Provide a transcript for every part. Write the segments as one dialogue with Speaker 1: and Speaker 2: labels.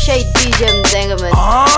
Speaker 1: achei DJ Mzengaman.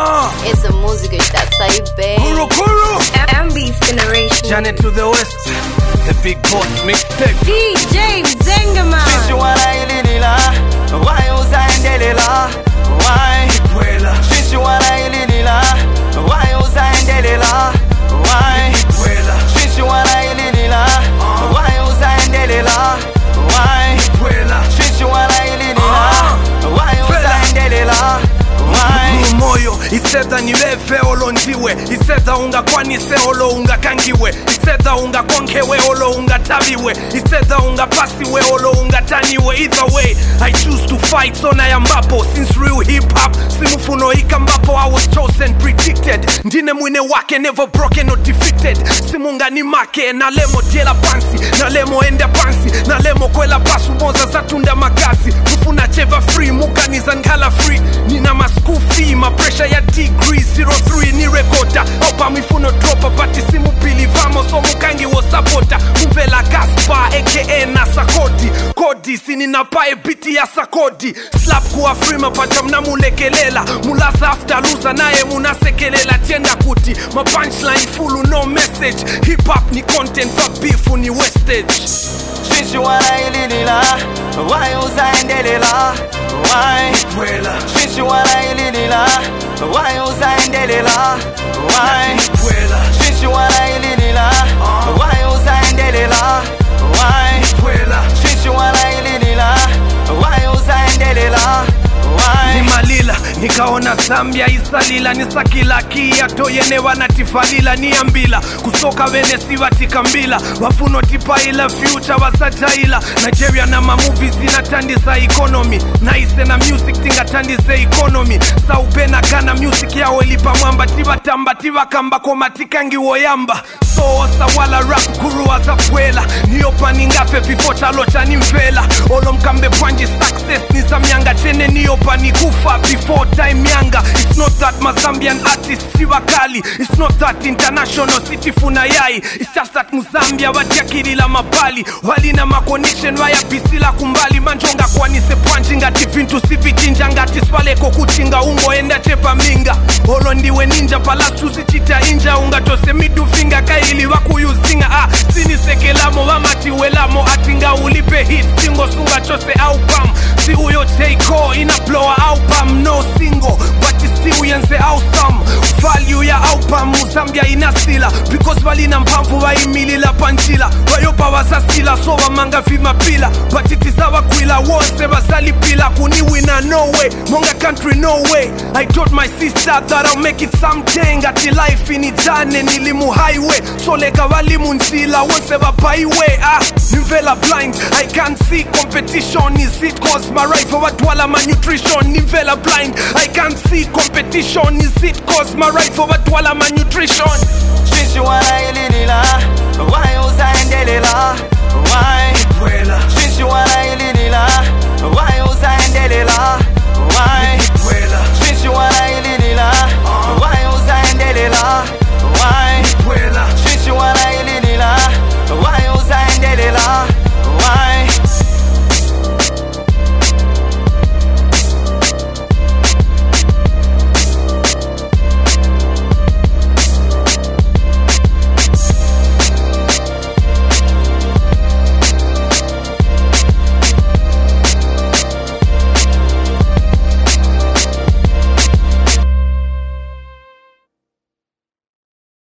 Speaker 1: Essa música está a sair bem.
Speaker 2: Kuru
Speaker 1: Ambi's Generation.
Speaker 2: Janet to the West, the big boss mixtape.
Speaker 1: DJ Mzengaman.
Speaker 3: Since you wanna ililila, why uzaendelela? Why? Since you wanna ililila, why uzaendelela? Why? Since you wanna ililila, why uzaendelela? Why? Since you wanna ililila, why uzaendelela? Why?
Speaker 2: Moyo isetha nilefe olondiwe, isetha ungakwanise olo ungakangiwe, isetha ungakonkewe olo ungatabiwe, isetha ungapasiwe olo ungataniwe. Either way I choose to fight, so na yambapo. Since real hip hop simufuno ikambapo, I was chosen, predicted. Ndine mwine wake, never broken or defeated. Simungani make na lemo jela pansi, na lemo enda pansi, na lemo kwela pasu moza zatunda makazi. Mufuna cheva free, muganiza nkala free. Nina school fee, my pressure ya degree 03 ni rekota. Opa mifuno dropa, bati simu pili vamos, so mukangi wo sapota. Mvela Gaspar, aka Nasakoti. Kodi, sinina pae biti ya sakodi. Slap kuwa free, mapacha mna mulekelela. Mulasa after loser, nae munasekelela. Tienda kuti, my punchline full, no message. Hip hop ni content, for beef ni wastage.
Speaker 3: Since you wanna ililila, why uzaendelela? Why? Since you wanna ililila, why uzaendelela? Why? Since you wanna ililila, why uzaendelela? Why? Since you wanna ililila, why uzaendelela? Why?
Speaker 2: Nimalila, nikaona Zambia isalila, nisakila kia toyene wanatifalila, niambila kusoka venesi watikambila, wafuno tipaila future wasataila. Nigeria na mamovies inatandisa economy, naise na music tingatandise economy. Saubena kana music yao elipa mwamba, tiba tamba tiba kamba komatikangi woyamba. So wala rap guru azapwela, niopa ningafe before chalocha nimvela. Olo mkambe pwanji success nizamyanga, chene niopa nikufa before time yanga. It's not that Mazambian artist siwakali, it's not that international city funayai. It's just that Muzambia wajakirila mabali, walina maconnection waya bisila kumbali. Manjonga kwanise pwanji ngati vintu sivichinja, ngati swaleko kuchinga ungo enda chepa minga. Olo ndiwe ninja palasu zichita inja, ungatose midu finga kaili wakuyuzinga. Sinisekelamo wamati welamo, atinga ulipe hit singo sunga chose au pam. Si uyo J-Ko ina blow album, no single, but it's still yenze awesome. Value ya album Muzambia inasila, because walina mpampu wa imilila panchila. Wayopa wasasila, so wamanga vima pila, but it is our kwila wonse wasali pila. Kuni wina no way, monga country no way. I told my sister that I'll make it someday. Ngati life inijane nilimu highway, so lega walimu nchila wonse wapaiwe. Nimvela blind, I can't see competition. Is it cause my rifle watwala my nutrition? Nimvela blind, I can't see competition. Is it cause my rifle watwala my nutrition?
Speaker 3: Since you wanna ililila, why uzaendelela? Why? Since you wanna ililila, why uzaendelela?